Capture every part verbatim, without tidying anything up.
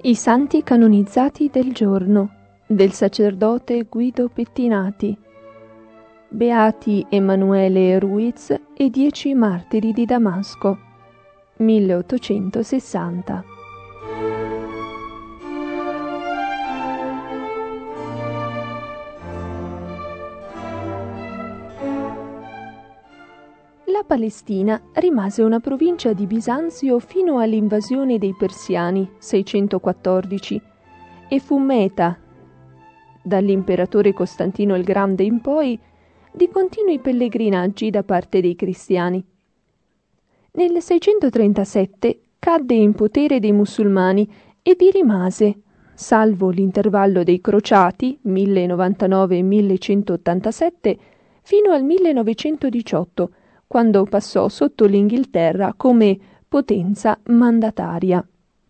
I santi canonizzati del giorno del sacerdote Guido Pettinati. Beati Emanuele Ruiz e dieci martiri di Damasco, milleottocentosessanta. La Palestina rimase una provincia di Bisanzio fino all'invasione dei Persiani, seicentoquattordici, e fu meta, dall'imperatore Costantino il Grande in poi, di continui pellegrinaggi da parte dei cristiani. Nel seicentotrentasette cadde in potere dei musulmani e vi rimase, salvo l'intervallo dei crociati, millecentonovantanove millecentottantasette, fino al millenovecentodiciotto, quando passò sotto l'Inghilterra come potenza mandataria.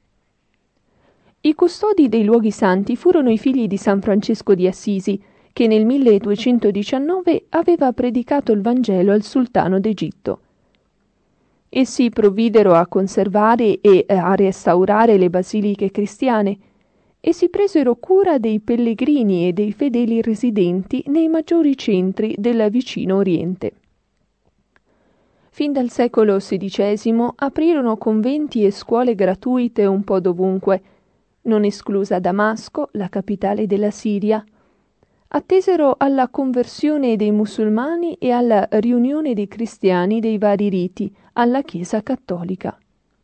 I custodi dei luoghi santi furono i figli di San Francesco di Assisi, che nel milleduecentodiciannove aveva predicato il Vangelo al sultano d'Egitto. Essi provvidero a conservare e a restaurare le basiliche cristiane e si presero cura dei pellegrini e dei fedeli residenti nei maggiori centri del vicino Oriente. Fin dal secolo sedicesimo aprirono conventi e scuole gratuite un po' dovunque, non esclusa Damasco, la capitale della Siria. Attesero alla conversione dei musulmani e alla riunione dei cristiani dei vari riti alla Chiesa cattolica.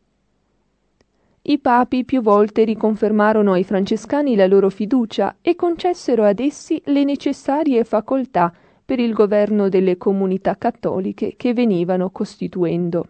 I papi più volte riconfermarono ai francescani la loro fiducia e concessero ad essi le necessarie facoltà per il governo delle comunità cattoliche che venivano costituendo.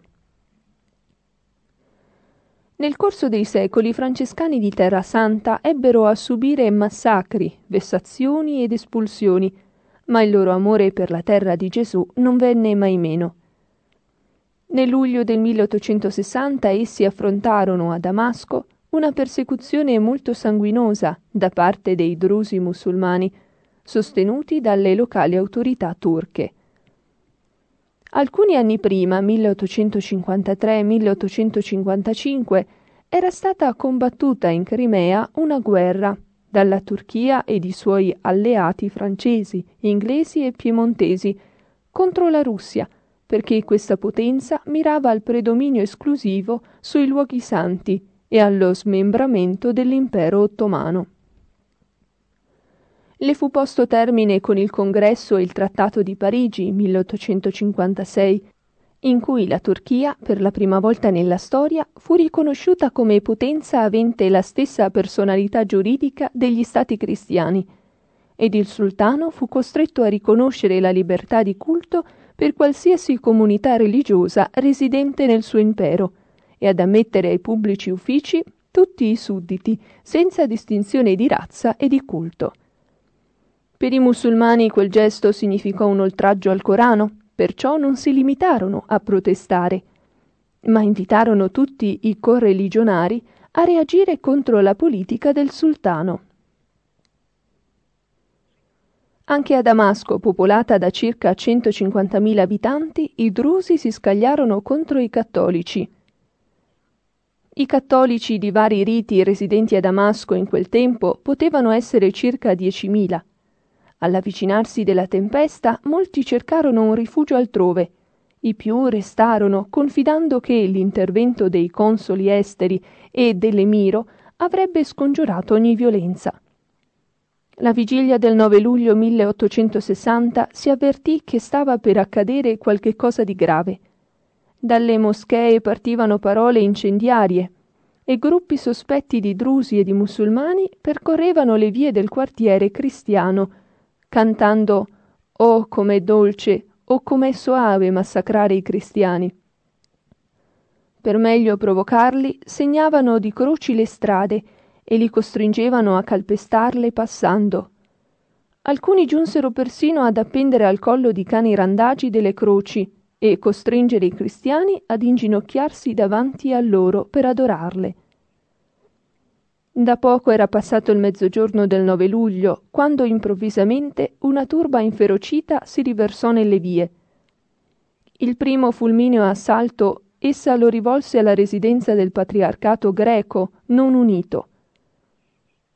Nel corso dei secoli i francescani di Terra Santa ebbero a subire massacri, vessazioni ed espulsioni, ma il loro amore per la terra di Gesù non venne mai meno. Nel luglio del milleottocentosessanta essi affrontarono a Damasco una persecuzione molto sanguinosa da parte dei drusi musulmani, sostenuti dalle locali autorità turche. Alcuni anni prima, milleottocentocinquantatré milleottocentocinquantacinque, era stata combattuta in Crimea una guerra dalla Turchia ed i suoi alleati francesi, inglesi e piemontesi contro la Russia, perché questa potenza mirava al predominio esclusivo sui luoghi santi e allo smembramento dell'impero ottomano. Le fu posto termine con il Congresso e il Trattato di Parigi, milleottocentocinquantasei, in cui la Turchia, per la prima volta nella storia, fu riconosciuta come potenza avente la stessa personalità giuridica degli stati cristiani, ed il sultano fu costretto a riconoscere la libertà di culto per qualsiasi comunità religiosa residente nel suo impero e ad ammettere ai pubblici uffici tutti i sudditi, senza distinzione di razza e di culto. Per i musulmani quel gesto significò un oltraggio al Corano, perciò non si limitarono a protestare, ma invitarono tutti i correligionari a reagire contro la politica del sultano. Anche a Damasco, popolata da circa centocinquantamila abitanti, i drusi si scagliarono contro i cattolici. I cattolici di vari riti residenti a Damasco in quel tempo potevano essere circa diecimila. All'avvicinarsi della tempesta, molti cercarono un rifugio altrove. I più restarono, confidando che l'intervento dei consoli esteri e dell'emiro avrebbe scongiurato ogni violenza. La vigilia del nove luglio milleottocentosessanta si avvertì che stava per accadere qualche cosa di grave. Dalle moschee partivano parole incendiarie e gruppi sospetti di drusi e di musulmani percorrevano le vie del quartiere cristiano, cantando «Oh, com'è dolce, oh, com'è soave massacrare i cristiani». Per meglio provocarli, segnavano di croci le strade e li costringevano a calpestarle passando. Alcuni giunsero persino ad appendere al collo di cani randagi delle croci e costringere i cristiani ad inginocchiarsi davanti a loro per adorarle. Da poco era passato il mezzogiorno del nove luglio, quando improvvisamente una turba inferocita si riversò nelle vie. Il primo fulmineo assalto essa lo rivolse alla residenza del patriarcato greco non unito.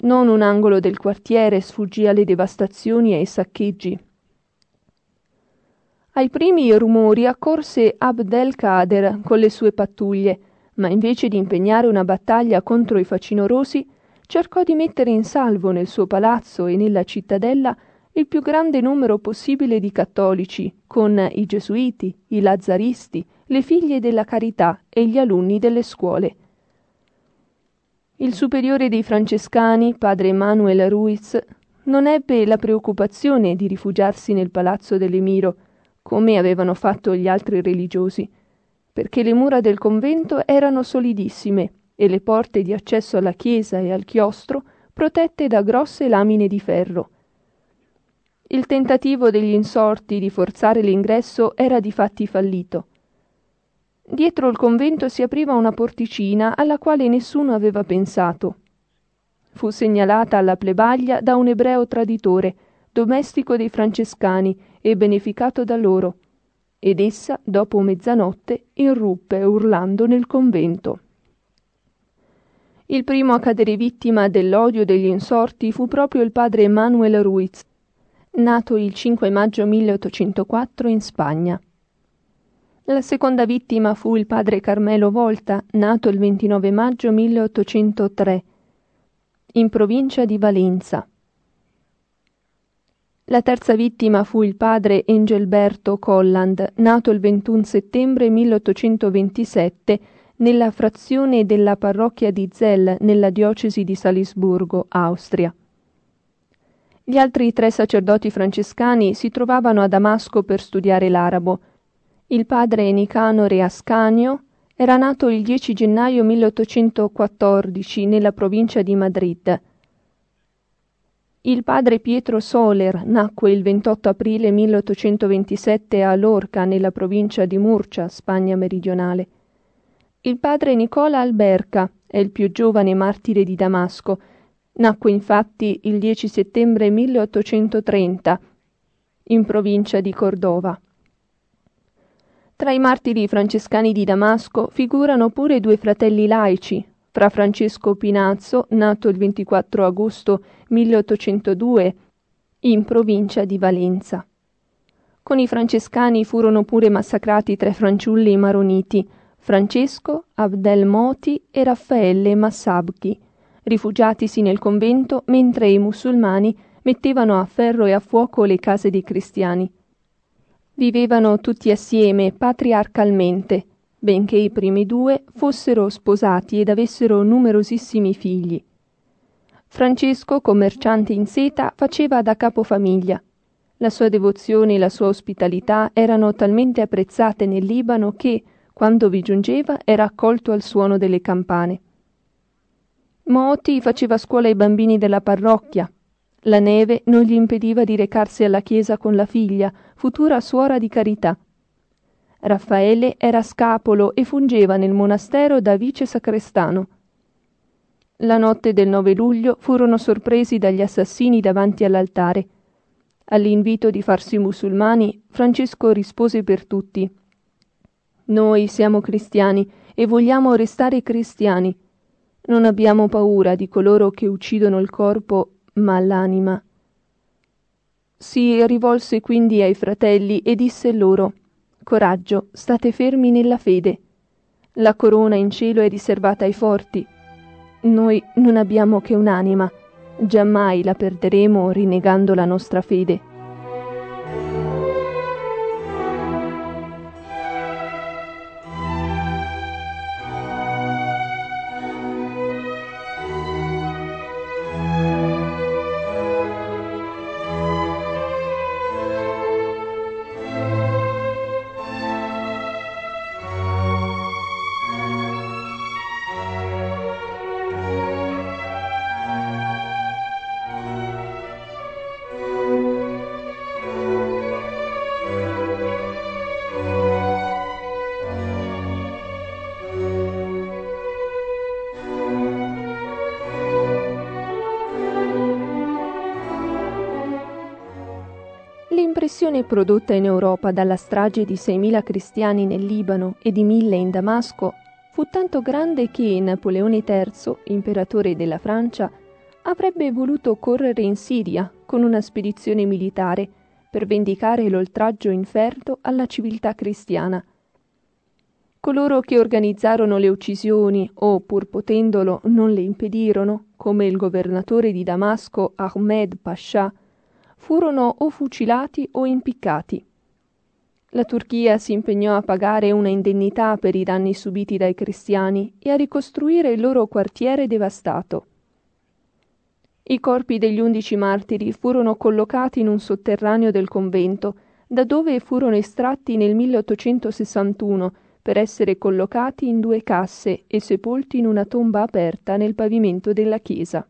Non un angolo del quartiere sfuggì alle devastazioni e ai saccheggi. Ai primi rumori accorse Abd-el-Kader con le sue pattuglie, ma invece di impegnare una battaglia contro i facinorosi, cercò di mettere in salvo nel suo palazzo e nella cittadella il più grande numero possibile di cattolici, con i gesuiti, i lazzaristi, le figlie della carità e gli alunni delle scuole. Il superiore dei francescani, padre Manuel Ruiz, non ebbe la preoccupazione di rifugiarsi nel palazzo dell'Emiro, come avevano fatto gli altri religiosi, perché le mura del convento erano solidissime e le porte di accesso alla chiesa e al chiostro protette da grosse lamine di ferro. Il tentativo degli insorti di forzare l'ingresso era difatti fallito. Dietro il convento si apriva una porticina alla quale nessuno aveva pensato. Fu segnalata alla plebaglia da un ebreo traditore, domestico dei francescani e beneficato da loro, ed essa, dopo mezzanotte, irruppe urlando nel convento. Il primo a cadere vittima dell'odio degli insorti fu proprio il padre Manuel Ruiz, nato il cinque maggio milleottocentoquattro in Spagna. La seconda vittima fu il padre Carmelo Volta, nato il ventinove maggio milleottocentotre, in provincia di Valenza. La terza vittima fu il padre Engelberto Colland, nato il ventuno settembre milleottocentoventisette nella frazione della parrocchia di Zell, nella diocesi di Salisburgo, Austria. Gli altri tre sacerdoti francescani si trovavano a Damasco per studiare l'arabo. Il padre Nicanore Ascanio era nato il dieci gennaio milleottocentoquattordici nella provincia di Madrid. Il padre Pietro Soler nacque il ventotto aprile milleottocentoventisette a Lorca, nella provincia di Murcia, Spagna meridionale. Il padre Nicola Alberca è il più giovane martire di Damasco. Nacque infatti il dieci settembre milleottocentotrenta, in provincia di Cordova. Tra i martiri francescani di Damasco figurano pure due fratelli laici, fra Francesco Pinazzo, nato il ventiquattro agosto milleottocentodue, in provincia di Valenza. Con i francescani furono pure massacrati tre fanciulli maroniti, Francesco, Abdelmoti e Raffaelle Massabchi, rifugiatisi nel convento mentre i musulmani mettevano a ferro e a fuoco le case dei cristiani. Vivevano tutti assieme patriarcalmente, benché i primi due fossero sposati ed avessero numerosissimi figli. Francesco, commerciante in seta, faceva da capofamiglia. La sua devozione e la sua ospitalità erano talmente apprezzate nel Libano che, quando vi giungeva, era accolto al suono delle campane. Moti faceva scuola ai bambini della parrocchia. La neve non gli impediva di recarsi alla chiesa con la figlia, futura suora di carità. Raffaele era scapolo e fungeva nel monastero da vice sacrestano. La notte del nove luglio furono sorpresi dagli assassini davanti all'altare. All'invito di farsi musulmani, Francesco rispose per tutti: «Noi siamo cristiani e vogliamo restare cristiani. Non abbiamo paura di coloro che uccidono il corpo, ma l'anima». Si rivolse quindi ai fratelli e disse loro: «Coraggio, state fermi nella fede. La corona in cielo è riservata ai forti. Noi non abbiamo che un'anima, giammai la perderemo rinnegando la nostra fede». L'impressione prodotta in Europa dalla strage di seimila cristiani nel Libano e di mille in Damasco fu tanto grande che Napoleone terzo, imperatore della Francia, avrebbe voluto correre in Siria con una spedizione militare per vendicare l'oltraggio inferto alla civiltà cristiana. Coloro che organizzarono le uccisioni o, pur potendolo, non le impedirono, come il governatore di Damasco Ahmed Pascià, furono o fucilati o impiccati. La Turchia si impegnò a pagare una indennità per i danni subiti dai cristiani e a ricostruire il loro quartiere devastato. I corpi degli undici martiri furono collocati in un sotterraneo del convento, da dove furono estratti nel milleottocentosessantuno per essere collocati in due casse e sepolti in una tomba aperta nel pavimento della chiesa.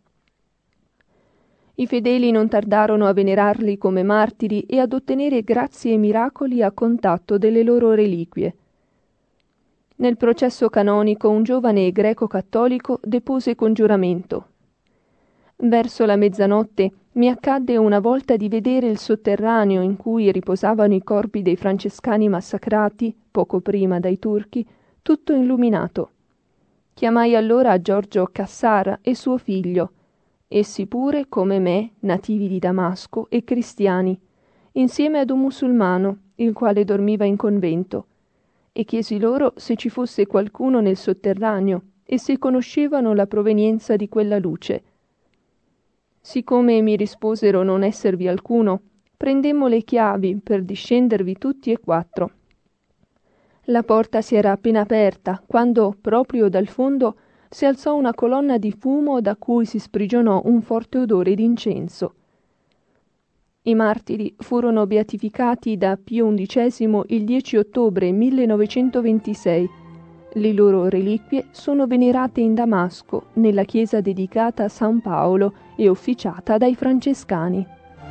I fedeli non tardarono a venerarli come martiri e ad ottenere grazie e miracoli a contatto delle loro reliquie. Nel processo canonico un giovane greco-cattolico depose con giuramento: «Verso la mezzanotte mi accadde una volta di vedere il sotterraneo in cui riposavano i corpi dei francescani massacrati, poco prima, dai turchi, tutto illuminato. Chiamai allora Giorgio Cassara e suo figlio, essi pure, come me, nativi di Damasco e cristiani, insieme ad un musulmano, il quale dormiva in convento, e chiesi loro se ci fosse qualcuno nel sotterraneo e se conoscevano la provenienza di quella luce. Siccome mi risposero non esservi alcuno, prendemmo le chiavi per discendervi tutti e quattro. La porta si era appena aperta, quando, proprio dal fondo, si alzò una colonna di fumo da cui si sprigionò un forte odore d'incenso. I martiri furono beatificati da Pio undicesimo il dieci ottobre millenovecentoventisei. Le loro reliquie sono venerate in Damasco, nella chiesa dedicata a San Paolo e officiata dai francescani.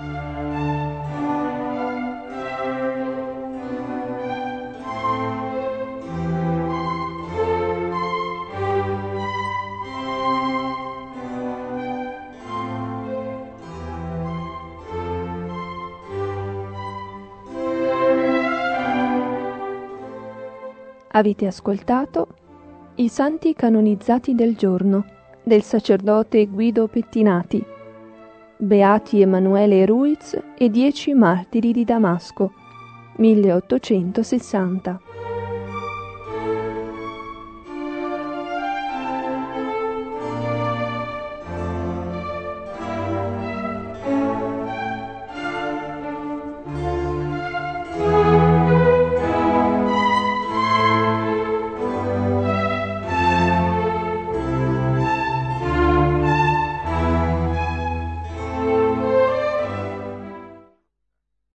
Avete ascoltato I santi canonizzati del giorno del sacerdote Guido Pettinati, Beati Emanuele Ruiz e dieci martiri di Damasco, milleottocentosessanta.